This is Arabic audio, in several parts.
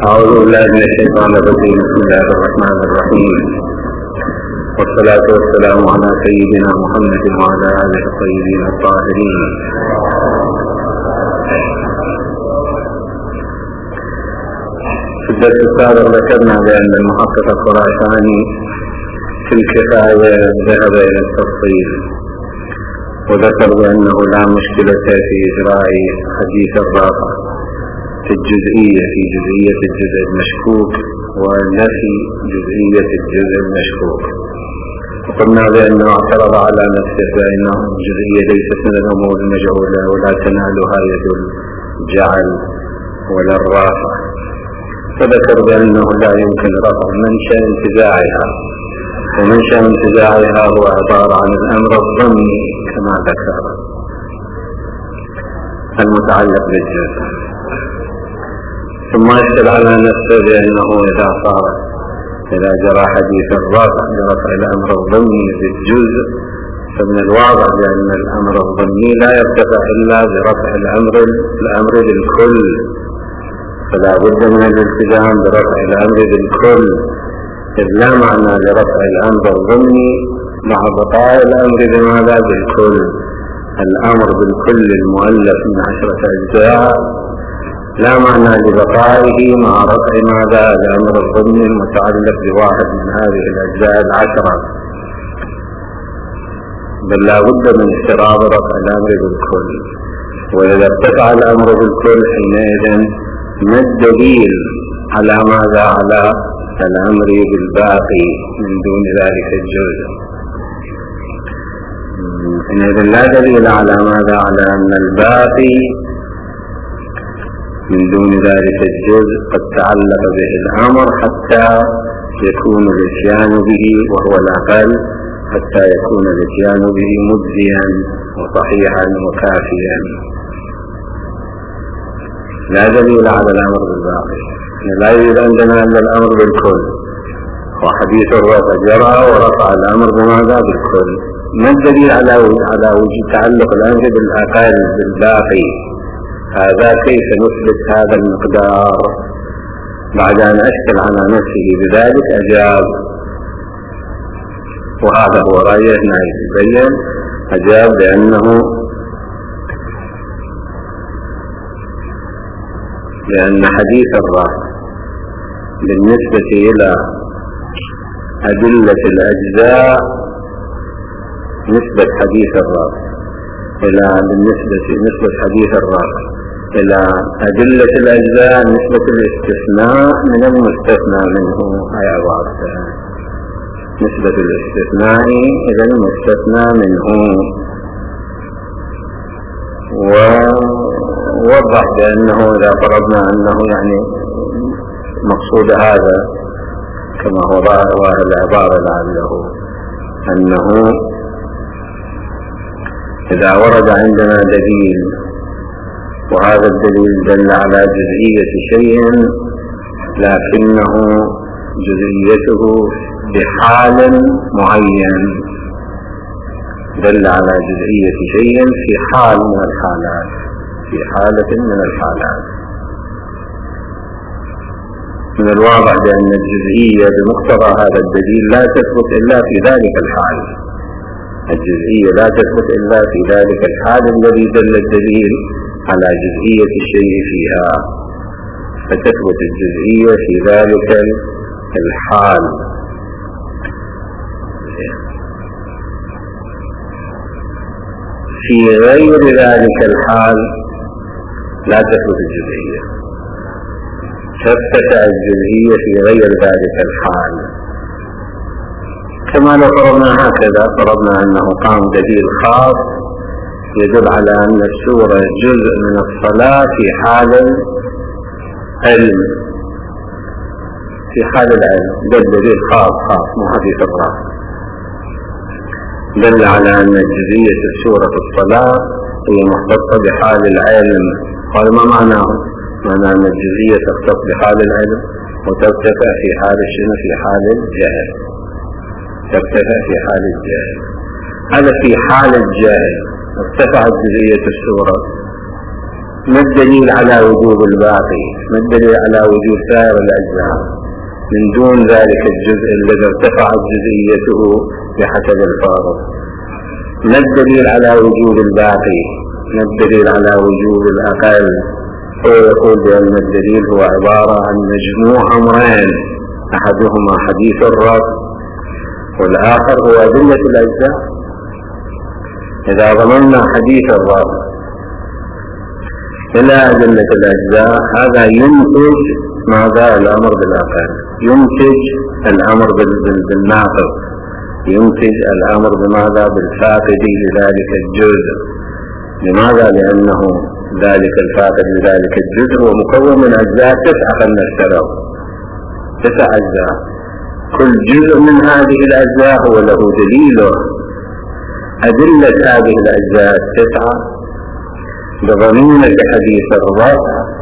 أعوذ بالله من الشيطان الرجيم. بسم الله الرحمن الرحيم، والصلاة والسلام على سيدنا محمد وعلى آله الطيبين الطاهرين. في الدرس السابق ذكرنا بأن المحقق الخراساني في الكفاية ذهب إلى التفصيل، وذكر بأنه لا مشكلة في إجراء حديث الرافع في جزئية الجزء المشكوك ونفي جزئية الجزء المشكوك. وقلنا بأنه اعترض على نفسه بأنه الجزئية ليست من الأمور المجهولة ولا تنالها يد الجعل ولا الرافع، فذكر بأنه لا يمكن رفع منشأ انتزاعها، ومنشأ انتزاعها هو عبارة عن الأمر الضمني كما ذكر المتعلق بالجزء. ثم أشكل على نفسه بأنه إذا جرى حديث الرافع برفع الأمر الضمني بالجزء، فمن الواضح بأن الأمر الضمني لا يرتفع إلا برفع الأمر بالكل، فلا بد من الالتزام برفع الأمر بالكل، إذ لا معنى لرفع الأمر الضمني مع بقاء الأمر بماذا بالكل. الأمر بالكل المؤلف من 10 أجزاء لا معنى لبقائه مع رفع ماذا الأمر الضمني المتعلق بواحد من هذه الأجزاء 10، بل لا بد من افتراض رفع الأمر بالكل. وإذا ارتفع الأمر بالكل حينئذ ما الدليل على ماذا على الأمر بالباقي من دون ذلك الجزء؟ حينئذ لا دليل على ماذا على أن الباقي من دون ذلك الجزء قد تعلق به الأمر حتى يكون الاتيان به، وهو الأقل، حتى يكون الاتيان به مجزيا وصحيحا وكافيا. لا دليل على الأمر بالباقي، لا يوجد عندنا إلا الأمر بالكل، وحديث الرفع جرى ورفع الأمر بماذا بالكل. ما الدليل على وجود تعلق الأمر بالأقل بالباقي؟ هذا كيف نثبت هذا المقدار؟ بعد أن أشكل على نفسه بذلك أجاب، وهذا هو رأيه يتبين، أجاب بأن حديث الرافع بالنسبة إلى أدلة الأجزاء، نسبة حديث الرافع نسبة حديث الرافع إلى أدلة الأجزاء نسبة الاستثناء من المستثنى منه، هي عبارة نسبة الاستثناء إلى المستثنى منه. ووضح بأنه إذا فرضنا أنه مقصود هذا كما هو ظاهر العبارة لعله أنه إذا ورد عندنا دليل وهذا الدليل دل على جزئية شيء لكنه جزئيته بحال معين، دل على جزئية شيء في حال من الحالات، في حالة من الحالات، من الواضح بأن الجزئية بمقتضى هذا الدليل لا تثبت إلا في ذلك الحال. الجزئية لا تثبت إلا في ذلك الحال الذي دل الدليل على جزئية الشيء فيها، فتثبت الجزئية في ذلك الحال. في غير ذلك الحال لا تثبت الجزئية، تثبت الجزئية في غير ذلك الحال. كما لو فرضنا أنه قام دليل خاص يدل على أن السورة جزء من الصلاة في حال العلم، دليل خاص مو حديث الرافع، دل على أن جزئية السورة في الصلاة هي مختصة بحال العلم. قال ما معناه؟ معنى أن الجزئية تختص بحال العلم وترتفع في حال الشنو؟ في حال الجهل، ترتفع في حال الجهل. هذا في حال الجهل ارتفعت جزئية السورة ما الدليل على وجوب الباقي؟ ما الدليل على وجوب سائر الأجزاء من دون ذلك الجزء الذي ارتفعت جزئيته بحسب الفارق؟ ما الدليل على وجوب الباقي؟ ما الدليل على وجوب الأقل؟ هو يقول بأن الدليل هو عبارة عن مجموع أمرين، أحدهما حديث الرب والآخر هو أدلة الأجزاء. إذا ضمننا حديث الرب إلى أدلة الأجزاء هذا ينتج ماذا؟ الأمر بالأقل، ينتج الأمر بالناقص، ينتج الأمر بماذا؟ بالفاقد لذلك الجزء. لماذا؟ لأنه ذلك الفاقد لذلك الجزء هو مكون من أجزاء 9 فلنفترض 9 أجزاء، كل جزء من هذه الأجزاء هو له دليله. أدلة هذه الأجزاء 9 بضمينة حديث الرب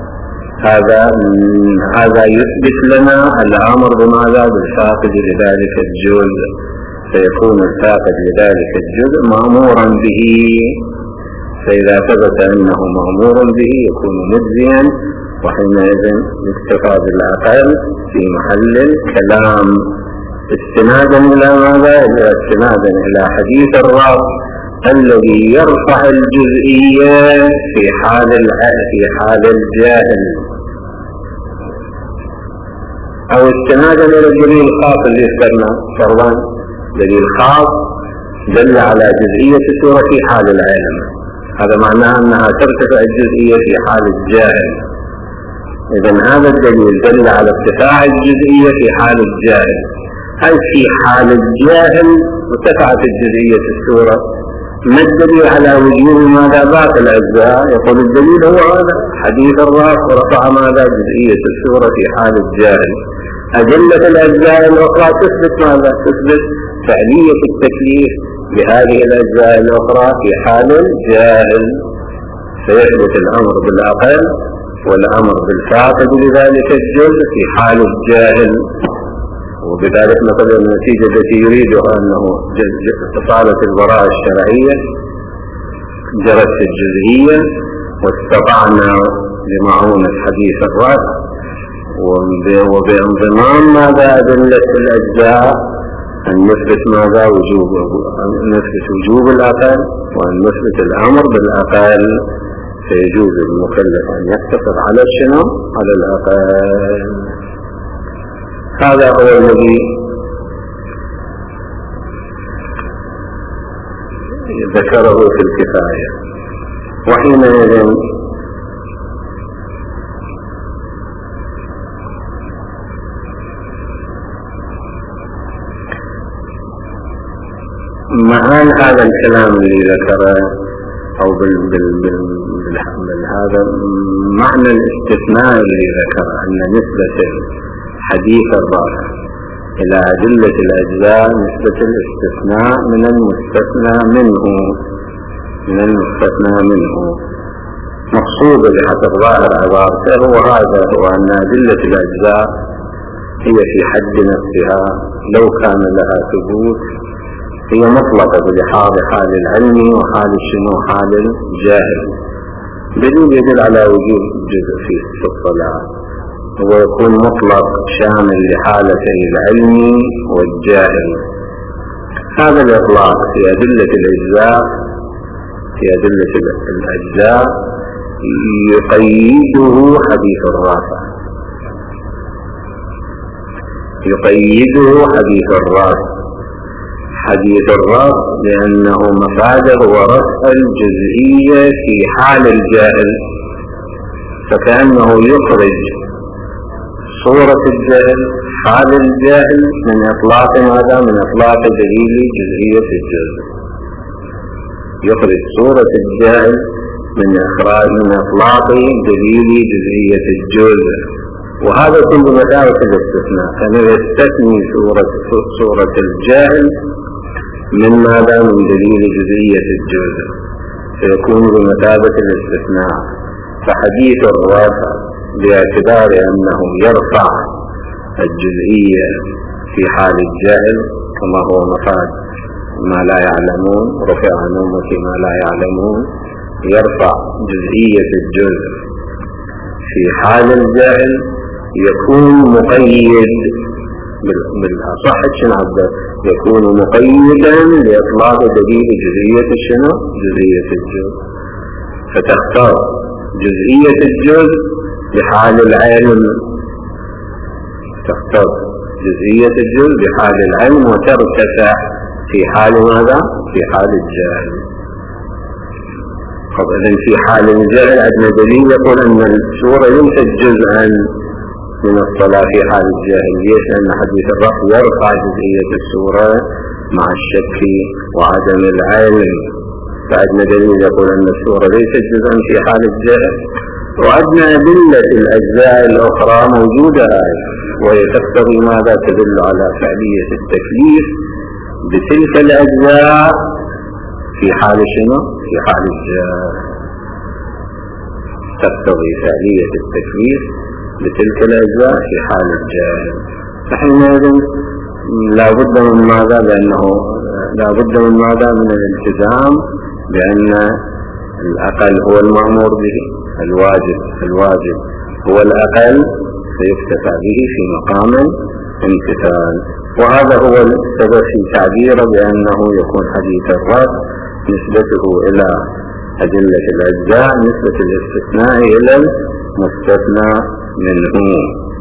هذا يثبت لنا الأمر بماذا؟ بالفاقد لذلك الجزء، فيكون الفاقد لذلك الجزء مأمورا به، فإذا ثبت أنه مأمور به يكون مجزيا، وحينئذ يكتفى بالأقل في محل الكلام استنادا إلى ماذا؟ استنادا إلى حديث الرب الذي يرفع الجزئية في حال الجاهل، أو استنادا إلى الدليل الخاص اللي ذكرنا فرضا دليل خاص دل على جزئية السورة في حال العالم، هذا معناه أنها ترتفع الجزئية في حال الجاهل. إذن هذا الدليل دل على ارتفاع الجزئية في حال الجاهل. هل في حال الجاهل ارتفعت الجزئية السورة؟ ما الدليل على وجوب ماذا؟ باقي الأجزاء. يقول الدليل هو هذا حديث الرب ورفع ماذا؟ جزئية السورة في حال الجاهل. أدلة الأجزاء الأخرى تثبت ماذا؟ تثبت فعلية التكليف بهذه الأجزاء الأخرى في حال الجاهل، فيثبت الأمر بالأقل والأمر بالفاقد لذلك الجزء في حال الجاهل. وبذلك مثلا النتيجة التي يريدها أنه صارت البراءة الشرعية جرت الجزئية، واستطعنا بمعونة حديث الرب وبانضمام ماذا؟ أدلة الأجزاء أن نثبت ماذا؟ نثبت وجوب الأقل، وأن نثبت الأمر بالأقل، فيجوز المكلف أن يقتصر على شنو؟ على الأقل. هذا هو الذي ذكره في الكفاية. وحينئذ معان هذا الكلام اللي ذكره أو هذا معنى الاستثناء اللي ذكره أن نسبة حديث الرب إلى أدلة الأجزاء نسبة الاستثناء من المستثنى منه مقصود بحسب ظاهر عبارته هو هذا، هو أن أدلة الأجزاء هي في حد نفسها لو كان لها ثبوت هي مطلقة بلحاظ حال العلم وحال حال الجاهل. دليل يدل على وجود جزء في الصلاة هو يكون مطلق شامل لحالتي العلم والجاهل. هذا الإطلاق في أدلة الأجزاء يقيده حديث الرافع، حديث الرب لأنه مفاده ورفع الجزئية في حال الجاهل، فكأنه يخرج صورة الجاهل حال الجاهل من إطلاق ماذا؟ من إطلاق دليل جزئية الجزء، يخرج صورة الجاهل من إطلاق دليل جزئية الجزء، وهذا كل مدارس الاستثناء، كان يستثني صورة الجاهل من ماذا؟ من دليل جزئية الجزء، فيكون بمثابة الاستثناء. فحديث الرافع باعتبار أنه يرفع الجزئية في حال الجاهل كما هو مفاد ما لا يعلمون، رفع عن أمتي ما لا يعلمون، يرفع جزئية الجزء في حال الجهل يكون مقيد بالأصح شنعبه يكون مقيدا لإطلاق دليل جزئية الشنو جزئية الجزء، فتختار جزئية الجزء بحال العلم، تختار جزئية الجزء بحال العلم وترتفع في حال ماذا؟ في حال الجهل. إذن في حال الجهل عندنا دليل يقول أن السورة ليست جزءا من الصلاة في حال الجهل. ليش؟ لأن حديث الرفع يرفع جزئية السورة مع الشك وعدم العلم، فعندنا دليل يقول أن السورة ليست جزءا في حال الجهل. وعندنا أدلة الأجزاء الأخرى موجودة وهي تقتضي ماذا؟ تدل على فعلية التكليف بتلك الأجزاء في حال شنو؟ في حال الجهل. تقتضي فعلية التكليف بتلك الأجزاء في حال الجهل. فحينئذ لا بد من ماذا؟ لأنه لا بد من ماذا؟ من الالتزام بأن الأقل هو المأمور به، الواجب هو الأقل فيكتفى به في مقام امتثال. وهذا هو السبب في تعبيره بأنه يكون حديث الرفع نسبته إلى أدلة الأجزاء نسبة الاستثناء إلى المستثنى منه.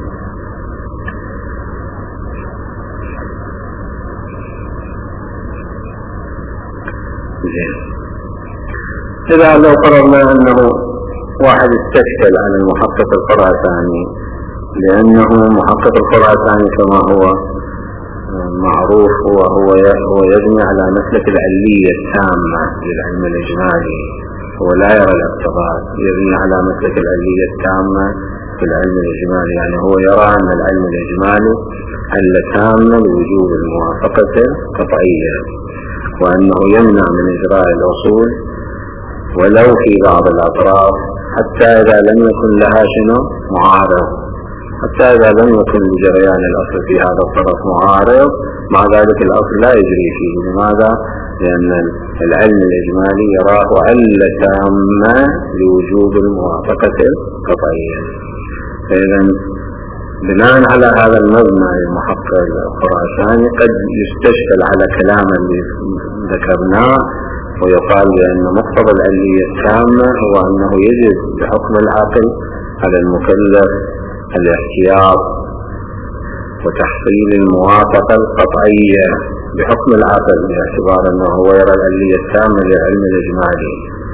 إذا لو قررنا أنه واحد استشكل على المحقق الخراساني، لأنه محقق الخراساني كما هو معروف وهو يبني على مسلك العلية التامة للعلم الإجمالي، هو لا يرى الاقتضاء، يبني على مسلك العلية التامة في العلم الإجمالي، يعني هو يرى أن العلم الإجمالي علة تامة لوجوب الموافقة القطعية، وأنه يمنع من إجراء الأصول ولو في بعض الأطراف حتى إذا لم يكن لها شنو معارض، حتى إذا لم يكن لجريان الأصل في هذا الطرف معارض، مع ذلك الأصل لا يجري فيه. لماذا؟ لأن العلم الإجمالي يراه علة تامة لوجوب الموافقة القطعية. فإذا بناء على هذا المبنى المحقق الخراساني قد يستشكل على كلام اللي ذكرناه ويقال بأن مقتضى العلية التامة هو أنه يجب بحكم العقل على المكلف الاحتياط وتحصيل الموافقة القطعية بحكم العقل، باعتبار أنه هو يرى العلية التامة للعلم الإجمالي.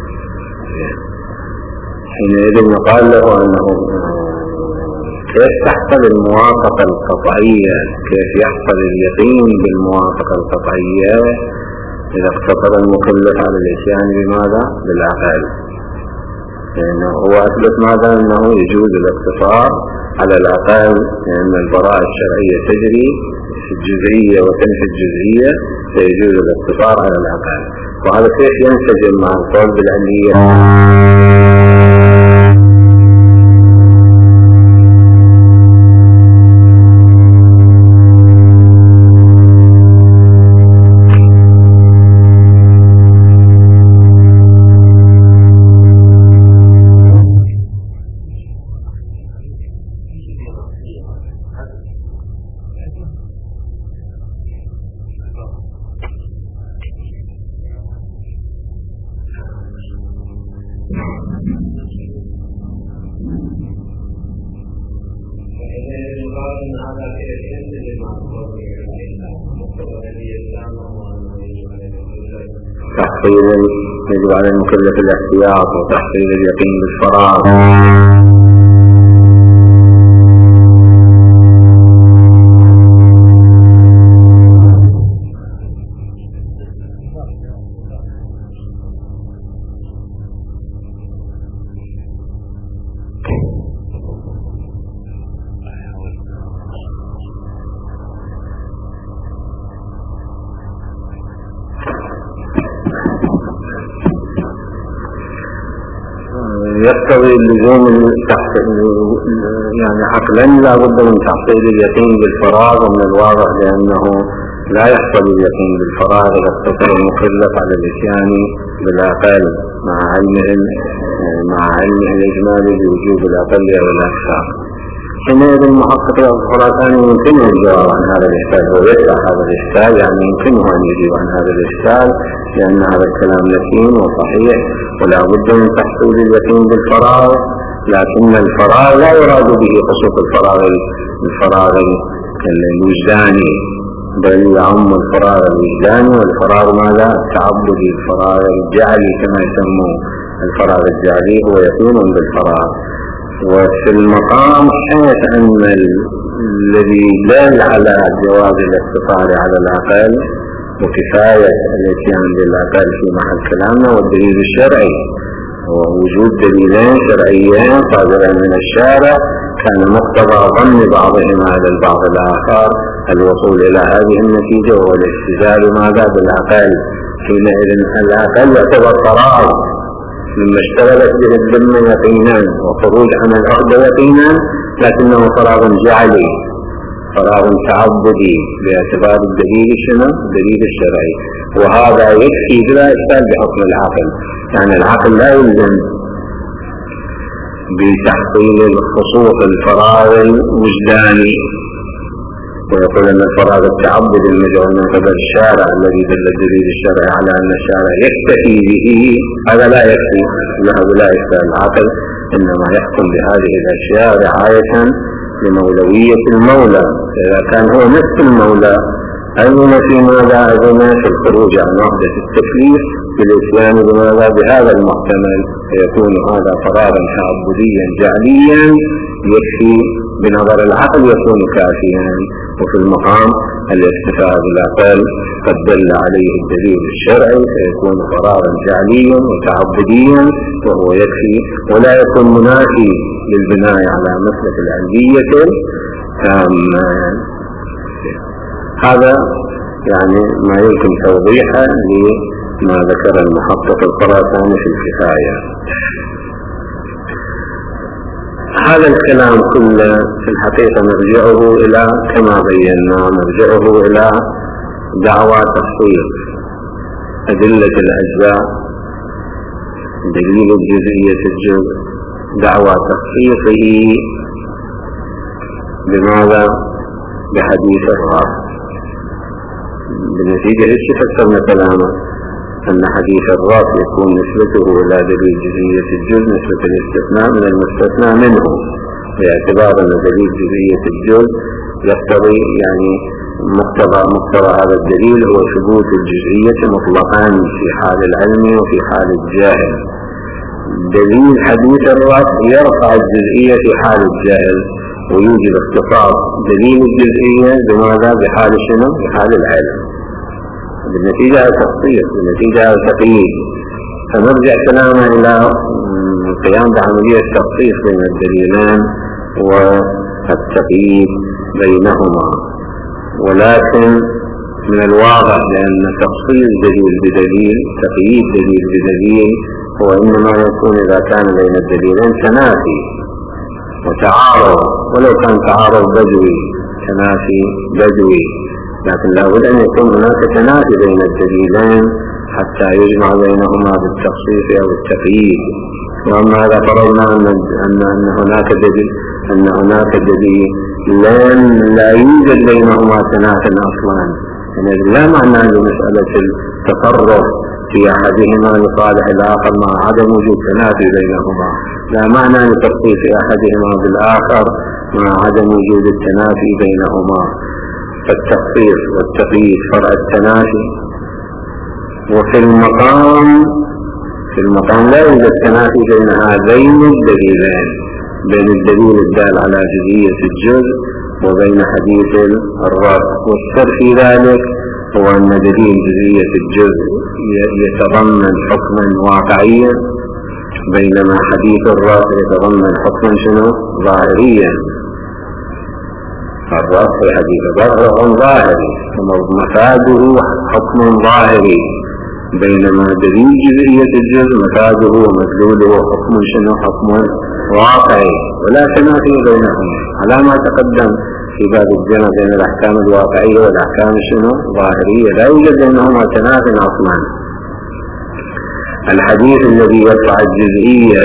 حينئذ يقال له أنه كيف تحصل الموافقة القطعية، كيف يحصل اليقين بالموافقة القطعية إذا اقتصر المكلف على الإتيان بماذا؟ بالعقل. لأنه هو أثبت ماذا؟ أنه يجوز الاقتصار على العقل، لأن البراءة الشرعية تجري في الجزئية وتنفي الجزئية، فيجوز الاقتصار على العقل. وهذا كيف ينسجم مع القول بالعلية؟ تحصيل يجب على المكلف الاحتياط وتحصيل اليقين بالفراغ. يقتضي اللزوم يعني عقلا لا بد من تحصيل اليقين بالفراغ، ومن الواضح لأنه لا يحصل اليقين بالفراغ إذا اقتصر المكلف على الإتيان بالعقل، مع علمه الإجمالي بوجوب الأقلية والأكثر. حينئذ المحقق الخراساني يمكنه الجواب عن هذا الإشكال، هو يطرح هذا الإشكال، يعني يمكنه أن يجيب عن هذا الإشكال، لأن هذا الكلام يقين وصحيح ولا بد من تحصيل اليقين بالفراغ، لكن الفراغ لا يراد به خصوص الفراغ الوجداني، بل يعم الفراغ الوجداني والفراغ ماذا؟ التعبدي، الفراغ الجعلي كما يسموه. الفراغ الجعلي هو يقين بالفراغ. وفي المقام حيث أن الذي دل على جواز الاقتصار على الأقل وكفاية الاتيان بالأقل في محل كلامنا والدليل الشرعي، ووجود دليلين شرعيين صادرين من الشارع كان مقتضى ظن بعضهما على البعض الآخر الوصول إلى هذه النتيجة والاستدلال ماذا بالأقل. حينئذ الأقل يعتبر فراغ مما اشتغلت به الذمة يقينا وخروج عن العقدة يقينا، لكنه فراغ جعلي، فراغ تعبدي باعتبار الدليل الدليل الشرعي، وهذا يكفي بلا إشكال بحكم العقل. يعني العقل لا يلزم بتحصيل الخصوص الفراغ الوجداني، ويقول أن الفراغ التعبدي المجعول من قبل الشارع الذي دل الدليل الشرعي على أن الشارع يكتفي به، هذا لا يكفي له لا يكفي. العقل إنما يحكم بهذه الأشياء رعاية لمولوية المولى. إذا كان هو نفس المولى أذن في ماذا؟ أذن في الخروج عن وحدة التكليف بالإتيان بماذا؟ بهذا المحتمل، فيكون هذا فراغا تعبديا جعليا يكفي بنظر العقل، يكون كافيا. وفي المقام الاكتفاء بالأقل قد دل عليه الدليل الشرعي، فيكون فراغا جعليا وتعبديا وهو يكفي، ولا يكون منافي للبناء على مسلك العلمية تامة. هذا يعني ما يمكن توضيحه لما ذكر المحقق الخراساني في الكفاية. هذا الكلام كله في الحقيقة نرجعه إلى كما بينا، نرجعه إلى دعوى تخصيص أدلة الأجزاء، دليل الجزئية الجزء، دعوى تخصيصه بماذا؟ بحديث الرب. بالنتيجة إيش فسرنا كلامه؟ أن حديث الرب يكون نسبته إلى دليل جزئية الجزء نسبة الاستثناء من المستثنى منه، باعتبار أن دليل جزئية الجزء يقتضي يعني مقتضى هذا الدليل هو ثبوت الجزئية مطلقا في حال العلم وفي حال الجاهل. دليل حديث الرب يرفع الجزئية في حال الجاهل، ويوجد اختصاص دليل الجزئية بماذا؟ بحال شنو؟ بحال العلم. بالنتيجة التخصيص، بالنتيجة التقييد. فنرجع كلامنا إلى القيام بعملية التخصيص بين الدليلين والتقييد بينهما. ولكن من الواضح لأن تخصيص دليل بدليل، تقييد دليل بدليل، هو إنما يكون إذا كان بين الدليلين تنافي وتعارض، ولو كان تعارض بدوي، تنافي بدوي، لكن لا بد أن يكون هناك تنافي بين الدليلين حتى يجمع بينهما بالتخصيص أو التقييد. وأما إذا فرضنا أن هناك دليل لا يوجد بينهما تنافي أصلا، يعني لا معنى لمسألة التصرف في أحدهما لصالح الآخر مع عدم وجود تنافي بينهما، لا معنى لتخصيص أحدهما بالآخر مع عدم وجود التنافي بينهما. فالتخصيص والتقييد فرع التنافي. وفي المقام لا يوجد تنافي بين هذين الدليلين، بين الدليل الدال على جزئية الجزء وبين حديث الرب. والسر في ذلك هو أن دليل جزئية الجزء يتضمن حكما واقعيا، بينما حديث الرب يتضمن حكما شنو؟ ظاهريا. الرب في حديث الرب ظاهري مفاده حكم ظاهري، بينما دليل جزئية الجزء مفاده ومدلوله حكم شنو؟ حكم واقعي، ولا تنافي بينهم على ما تقدم في باب الجمع بين الأحكام الواقعية والأحكام شنو؟ ظاهرية، لا يوجد بينهما تنافي أصلا. الحديث الذي يرفع الجزئية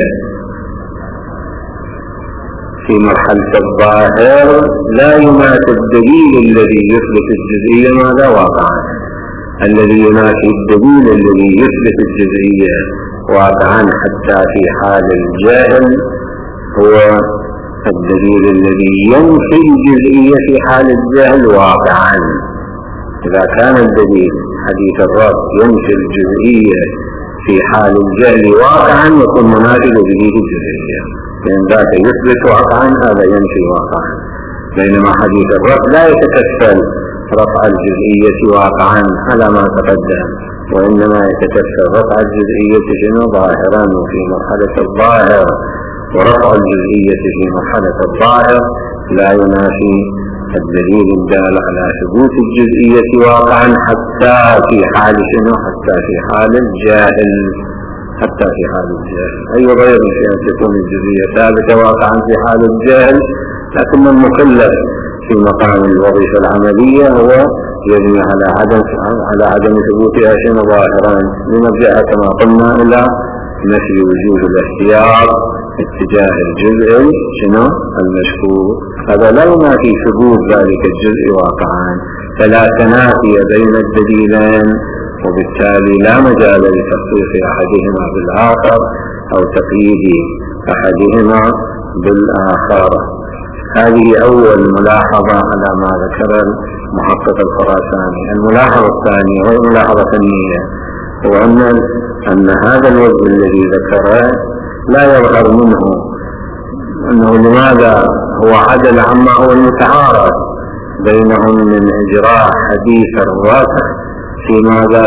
في مرحلة الظاهر لا ينافي الدليل الذي يثبت الجزئية ماذا واقعا. الذي ينافي الدليل الذي يثبت الجزئية واقعا حتى في حال الجاهل هو الدليل الذي ينفي الجزئية في حال الجهل واقعا. إذا كان الدليل حديث الرب ينفي الجزئية في حال الجهل واقعا يكون منافي لدليل الجزئية، لأن ذاك يثبت واقعا هذا ينفي واقعا. بينما حديث الرب لا يتكفل رفع الجزئية واقعا على ما تقدم، وإنما يتكفل رفع الجزئية ظاهرا في مرحلة الظاهر، ورفع الجزئية في مرحلة الظاهر لا ينافي الدليل الدال على ثبوت الجزئية واقعا حتى في حال شنو؟ حتى في حال الجاهل. حتى في حال الجاهل أي غير في أن تكون الجزئية ثابتة واقعا في حال الجاهل، لكن المكلف في مقام الوظيفة العملية هو يبني على عدم ثبوتها شنو؟ ظاهرا، لنرجع كما قلنا إلى نفي وجود الاختيار اتجاه الجزء شنو؟ المشكوك. هذا لا ينافي ثبوت ذلك الجزء واقعا، فلا تنافي بين الدليلين، وبالتالي لا مجال لتخصيص أحدهما بالآخر أو تقييد أحدهما بالآخر. هذه أول ملاحظة على ما ذكر المحقق الخراساني. الملاحظة الثانية وهي ملاحظة فنية، هو أن هذا الوجه الذي ذكره لا يظهر منه أنه لماذا هو عدل عما هو المتعارض بينهم من إجراء حديث الراسخ في ماذا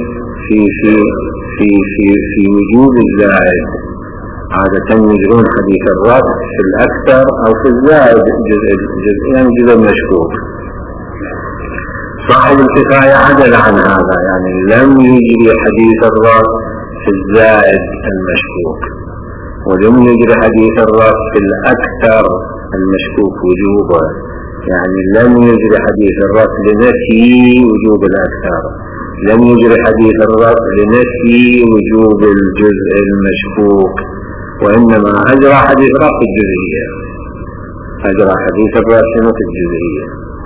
في وجوب الزائد. عادة يجرون حديث الراسخ في الأكثر أو في الزائد جزء المشكوك. صاحب الكفاية عدل عن هذا، يعني لم يجري حديث الراسخ في الزائد المشكوك، ولم يجري حديث الراسخ في الأكثر المشكوك وجوبا، يعني لم يجري حديث الراسخ لنفي وجوب الأكثر، لم يجري حديث الراسخ لنفي وجوب الجزء المشكوك، وإنما أجرى حديث الراسخ في الجزئية، أجرى حديث الراسخ في الجزئية.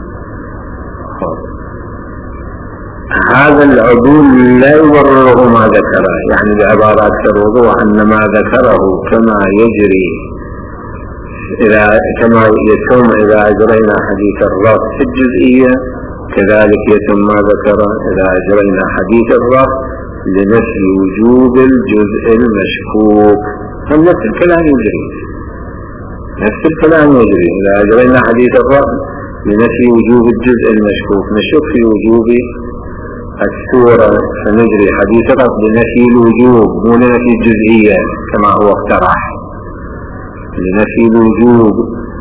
هذا العدول لا يبرره ما ذكره، يعني بعبارة أكثر وضوح أن ما ذكره كما يجري كما يتم إذا أجرينا حديث الراسخ في الجزئية، كذلك يتم ما ذكره إذا أجرينا حديث الراسخ لنفي وجوب الجزء المشكوك. فنفس الكلام يجري، نفس الكلام يجري إذا أجرينا حديث الراسخ لنفي وجوب الجزء المشكوك، نشك في وجوب السورة فنجري حديث الراسخ لنفي الوجوب مو لنفي الجزئية كما هو اقترح، لنفي الوجوب.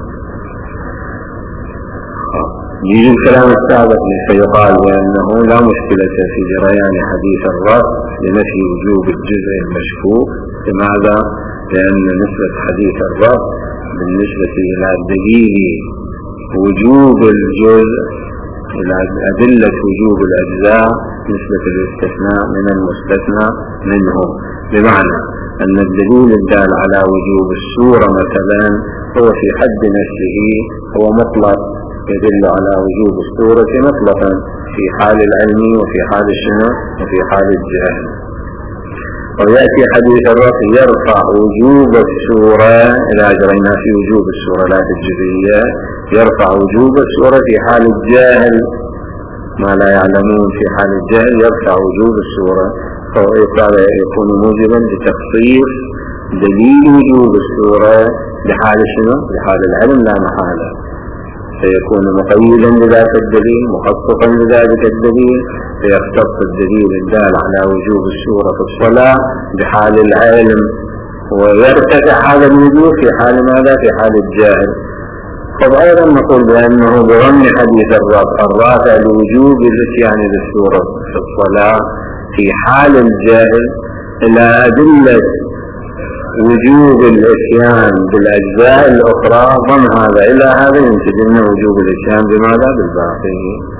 يجي الكلام السابق فيقال بأنه لا مشكلة في جريان حديث الراسخ لنفي وجوب الجزء المشكوك. لماذا؟ لأن نسبة حديث الراسخ بالنسبة إلى دليل وجوب الجزء إلى أدلة وجوب الأجزاء نسبة الاستثناء من المستثنى منه، بمعنى أن الدليل الدال على وجوب السورة مثلا هو في حد نفسه هو مطلق، يدل على وجوب السورة مطلقا في حال العلم وفي حال الشنو وفي حال الجهل. ويأتي حديث الراسخ يرفع وجوب السورة إذا أجرينا في وجوب السورة لا في الجزئية، يرفع وجوب السورة في حال الجاهل ما لا يعلمون، في حال الجهل يرفع وجوب السورة، فهو يكون موجبا لتخصيص دليل وجوب السورة بحال شنو؟ بحال العلم لا محالة، فيكون مقيدا لذلك الدليل مخصصا لذلك الدليل، فيختص الدليل الدال على وجوب السورة في الصلاة بحال العلم، ويرتفع هذا الوجوب في حال ماذا؟ في حال الجاهل. فأيضا نقول بأنه بضمن حديث الرافع لوجوب الاتيان بالسورة في الصلاة في حال الجاهل إلى أدلة وجوب الاتيان بالأجزاء الأخرى، ضم هذا إلى هذا ينتج لنا وجوب الاتيان بماذا؟ بالباقي.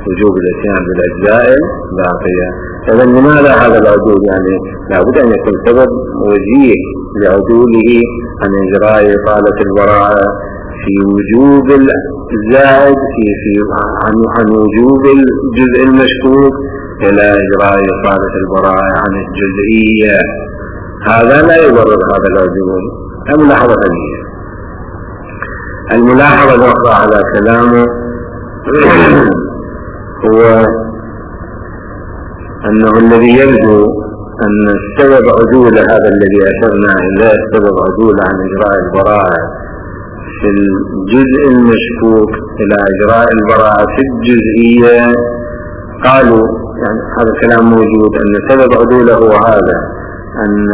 وجوب الاتيان بالأجزاء الباقية. إذا لماذا هذا العدول؟ يعني لابد أن يكون سبب وجيه لعدوله عن إجراء إطالة البراءة في وجوب الزائد عن وجوب الجزء المشكوك إلى إجراء إطالة البراءة عن الجزئية. هذا لا يبرر هذا العدول. الملاحظة ثانية، الملاحظة الأخرى على كلامه هو أنه الذي يبدو أن السبب عدول هذا الذي أشرنا إليه، السبب عدول عن إجراء البراءة في الجزء المشكوك إلى إجراء البراءة في الجزئية، قالوا يعني هذا الكلام موجود، أن سبب عدوله هو هذا، أن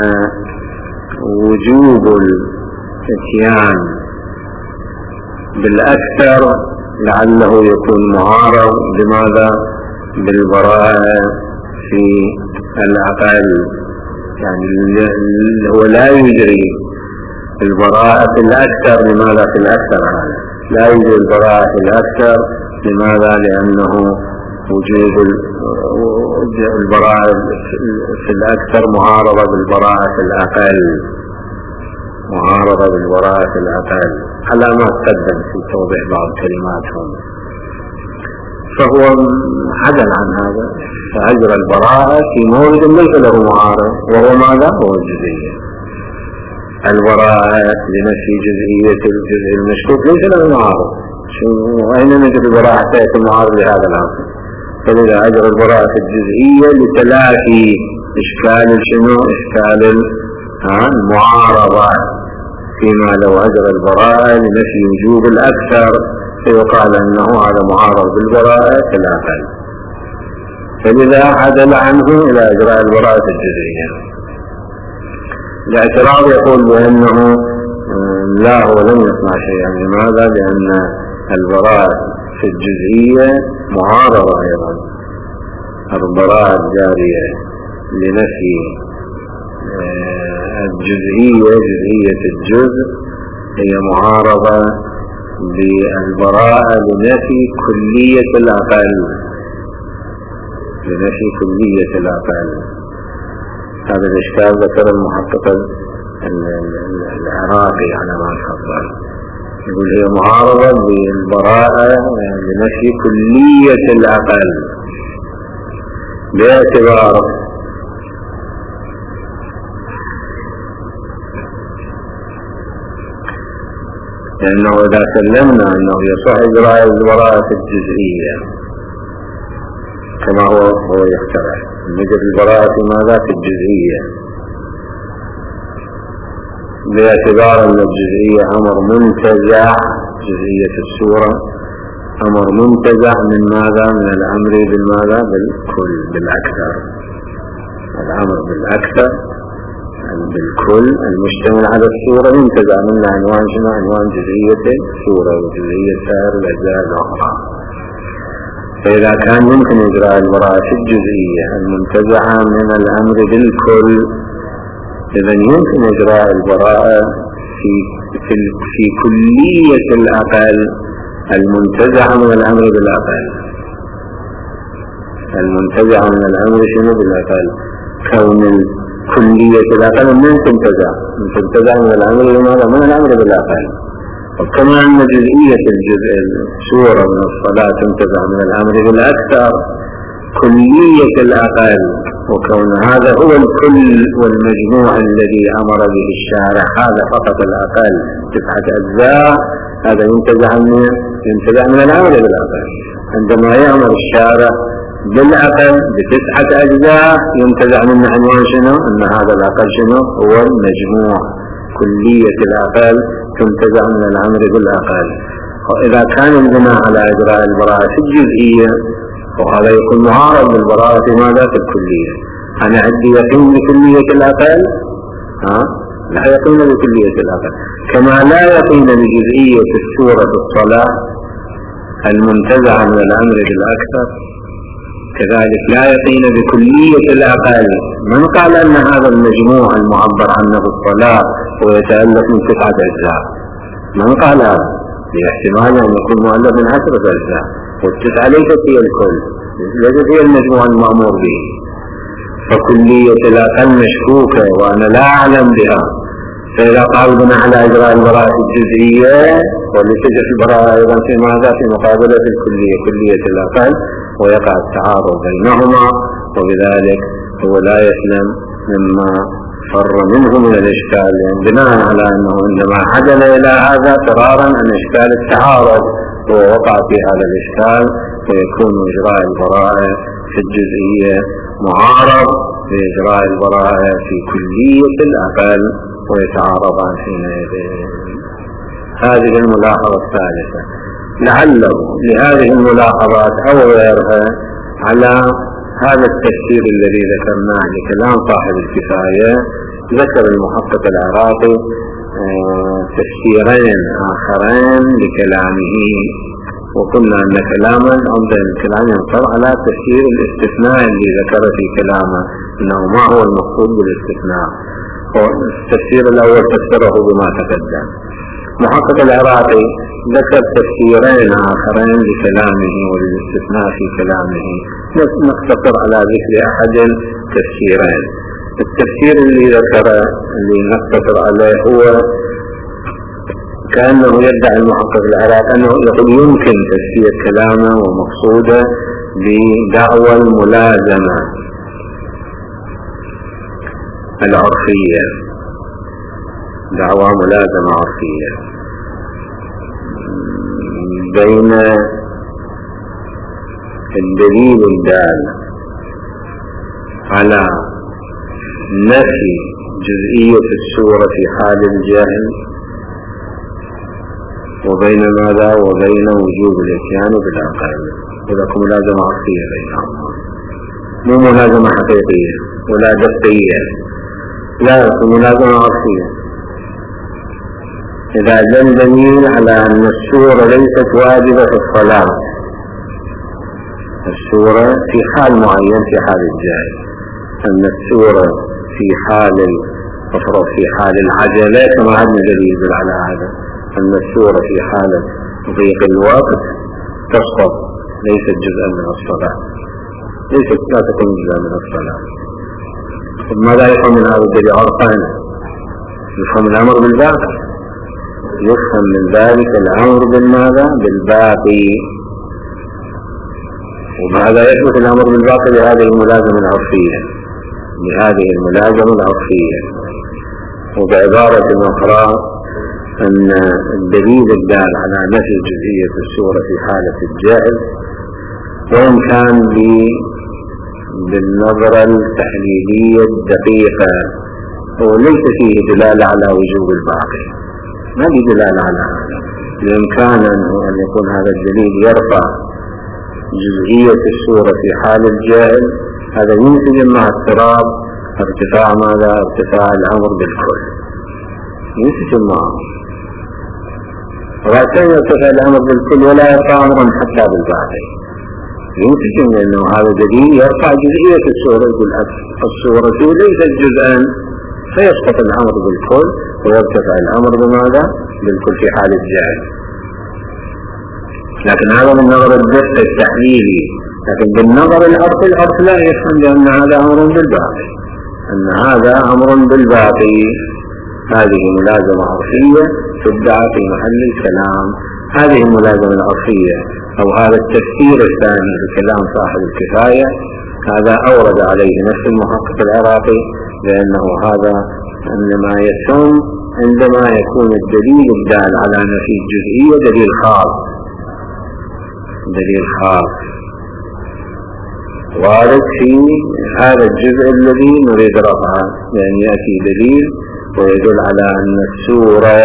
وجوب الاتيان بالأكثر لعله يكون معارض بماذا؟ بالبراءة في الأقل. يعني هو لا يجري البراءة في الأكثر. لماذا في الأكثر؟ هذا لا يجري البراءة في الأكثر. لماذا؟ لأنه وجوب البراءة في الأكثر معارضة بالبراءة في الأقل، معارضة بالبراءة في الأقل على ما تقدم في توضيح بعض كلماتهم. فهو عدل عن هذا، فأجرى البراءة في مورد ليس له معارض، وهو ماذا؟ هو الجزئية. البراءة لنفي جزئية الجزء المشكوك ليس له معارض. أين نجد البراءة حتى يكون معارض لهذا الأمر؟ فلذا أجرى البراءة في الجزئية لتلافي إشكال شنو؟ إشكال المعارضة، فيما لو أجرى البراءة لنفي وجوب الأكثر فيقال أنه هذا معارض بالبراءة في الأقل، فلذا عدل عنه إلى إجراء البراءة الجزئية. الاعتراض يقول بأنه لا، هو لم يصنع شيئا. لماذا؟ لأن البراءة في الجزئية معارضة أيضا. البراءة الجارية لنفي الجزئية، جزئية الجزء، هي معارضة بالبراءة لنفي كلية الأقل، لنفي كلية الأقل. هذا الإشكال ذكر المحقق العراقي على ما تفضل، يقول هي معارضة بالبراءة لنفي كلية الأقل، باعتبار لأنه إذا سلمنا أنه يصح إجراء البراءة في الجزئية كما هو يخترع، نجد البراءة في ماذا؟ في الجزئية، باعتبار أن الجزئية أمر منتزع، جزئية السورة أمر منتزع من ماذا؟ من الأمر بالماذا؟ بالكل، بالأكثر. الأمر بالأكثر بالكل المشتمل على السورة منتزع منه عنوان شنو؟ عنوان جزئية السورة وجزئية سائر الأجزاء الأخرى. فإذا كان يمكن إجراء البراءة في الجزئية المنتزعة من الأمر بالكل، إذن يمكن إجراء البراءة في كلية الأقل المنتزعة من الأمر بالأقل. المنتزعة من الأمر شنو؟ بالأقل. كون كلية الأقل من تنتزع من الأمر لماذا؟ من الأمر بالأقل. وكما أن جزئية الجزء السورة من الصلاة تنتزع من الأمر بالأكثر، كلية الأقل وكون هذا هو الكل والمجموع الذي أمر به الشارع، هذا فقط الأقل 9 أجزاء، هذا ينتزع من الأمر بالأقل. عندما يأمر الشارع بالأقل ب9 أجزاء ينتزع منه عنوان شنو؟ أن هذا الأقل شنو؟ هو المجموع. كلية الأقل تنتزع من الأمر بالأقل. وإذا كان البناء على إجراء البراءة في الجزئية وهذا يكون معارض بالبراءة في ماذا؟ في الكلية. أنا عندي يقين بكلية الأقل؟ لا يقين بكلية الأقل. كما لا يقين بجزئية السورة في الصلاة المنتزعة من الأمر بالأكثر، كذلك لا يقين بكلية الأقل. من قال أن هذا المجموع المعبر عنه في الصلاة ويتألف من 9 أجزاء؟ من قال هذا؟ باحتمال أن يكون مؤلف من 10 أجزاء. والتسعة ليست هي الكل، ليست هي المجموع المأمور به. فكلية الأقل مشكوكة وأنا لا أعلم بها، فإذا قال بنا على إجراء البراءة الجزئية ولتجد البراءة أيضا في ماذا؟ في مقابلة الكلية، كلية الأقل، ويقع التعارض بينهما، وبذلك هو لا يسلم مما فر منه من الإشكال، يعني بناء على أنه عندما عدل إلى هذا فرارا عن إشكال التعارض هو وقع في هذا الإشكال، ويكون إجراء البراءة في الجزئية معارض بإجراء البراءة في كلية الأقل ويتعارضان حينئذ. هذه الملاحظة الثالثة. لعله لهذه الملاحظات أو غيرها على هذا التفسير الذي ذكرناه لكلام صاحب الكفاية، ذكر المحقق العراقي تفسيرين آخرين لكلامه، وقلنا أن كلاما عمدة الكلام ينصر على تفسير الاستثناء اللي ذكر في كلامه أنه ما هو المقصود بالاستثناء. التفسير الأول فسره بما تقدم. محقق العراقي ذكر تفسيرين آخرين لكلامه وللاستثناء في كلامه، نقتصر على ذكر أحد التفسيرين. التفسير اللي ذكره اللي نقتصر عليه هو كأنه يدعي المحقق العراقي أنه يقول يمكن تفسير كلامه ومقصوده بدعوى الملازمة العرفية، دعوى ملازمة عرفية بين الدليل الدال على نفي جزئية السورة في حال الجهل وبين ماذا؟ وبين وجوب الاتيان بالأقل. هذا ملازمة عرفية بينهما، مو ملازمة حقيقية ولا دقية، لا ملازمة عرفية. إذا جاء دليل على أن السورة ليست واجبة في الصلاة، السورة في حال معين في حال الجهل، أن السورة في حال المفروض في حال العجلة كما عندنا دليل على هذا، أن السورة في حالة ضيق الوقت تسقط، ليست جزءا من الصلاة، ليست لا تكون جزءا من الصلاة. ماذا يفهم من هذا الدليل؟ عرفان يفهم الأمر بالباقي، يفهم من ذلك الأمر بالماذا؟ بالباقي. وماذا يثبت الأمر بالباقي؟ بهذه الملازمة العرفية، بهذه الملازمة العرفية. وبعبارة أخرى أن الدليل الدال على نفي جزئية السورة في حالة الجهل وإن كان بالنظرة التحليلية الدقيقة وليس فيه دلالة على وجوب الباقي، ما في دلالة على هذا. بإمكانه أن يكون هذا الدليل يرفع جزئية السورة في حال الجهل، هذا ينسجم مع اضطراب ارتفاع ماذا؟ ارتفاع الأمر بالكل، ينسجم معه. ولكن يرتفع الأمر بالكل ولا يرفع أمرا حتى بالباقي، ينسجم لأنه هذا دليل يرفع جزئية السورة، يقول السورة ليست جزءا، فيسقط الأمر بالكل ويرتفع الأمر بماذا؟ بالكل في حال الجهل. لكن هذا من نظر الدقة التحليلي، لكن بالنظر العرفي العرف لا يفهم بأن هذا أمر بالباقي، أن هذا أمر بالباقي. هذه ملازمة عرفية تدعى في محل الكلام. هذه الملازمة العرفية أو هذا التفسير الثاني لكلام صاحب الكفاية، هذا أورد عليه نفس المحقق العراقي، لأنه هذا إنما يتم عندما يكون الدليل الدال على نفي الجزئية دليل خاص، دليل خاص وارد في هذا الجزء الذي نريد رفعه، يعني يأتي دليل ويدل على أن السورة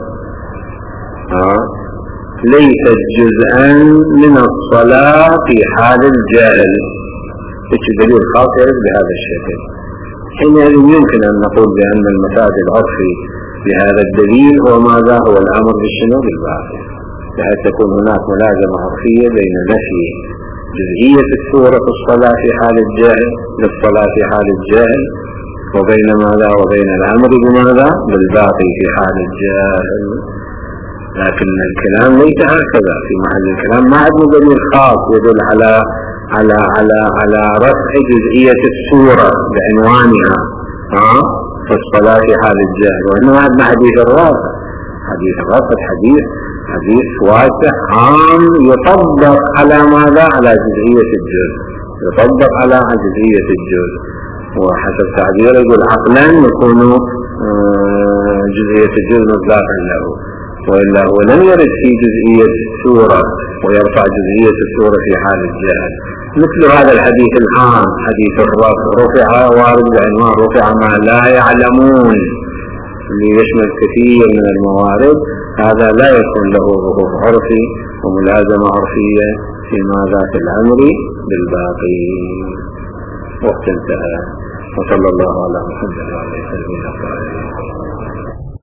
ليست جزءا من الصلاة في حال الجهل، دليل خاص يرد بهذا الشكل. حينئذ يمكن أن نقول بأن المفاد العرفي لهذا الدليل هو ماذا؟ هو الأمر بالشنو؟ بالباقي، بحيث تكون هناك ملازمة عرفية بين نفي جزئية السورة في الصلاة في حال الجهل للصلاة في حال الجهل، وبين ماذا؟ وبين الأمر بماذا؟ بالباقي في حال الجهل. لكن الكلام ليس هكذا في محل الكلام. ما عندنا دليل خاص يدل على رفع جزئية السورة بعنوانها في الصلاة في حال الجهل، وإنما عندنا حديث الرافع. حديث الرافع حديث واسع عام يطبق على ماذا؟ على جزئية الجزء، يطبق على جزئية الجزء، وحسب تعبير يقول عقلا يكون جزئية الجزء مصداقا له، وإلا هو لم يرد في جزئية السورة ويرفع جزئية السورة في حال الجهل. مثل هذا الحديث العام حديث الرفع، رفع وارد بعنوان رفع ما لا يعلمون ليشمل كثير من الموارد، هذا لا يكون له ظهور عرفي وملازمة عرفية في ماذا؟ في الأمر بالباقي. وقت انتهى، وصلى الله على محمد وعلى آله وصحبه.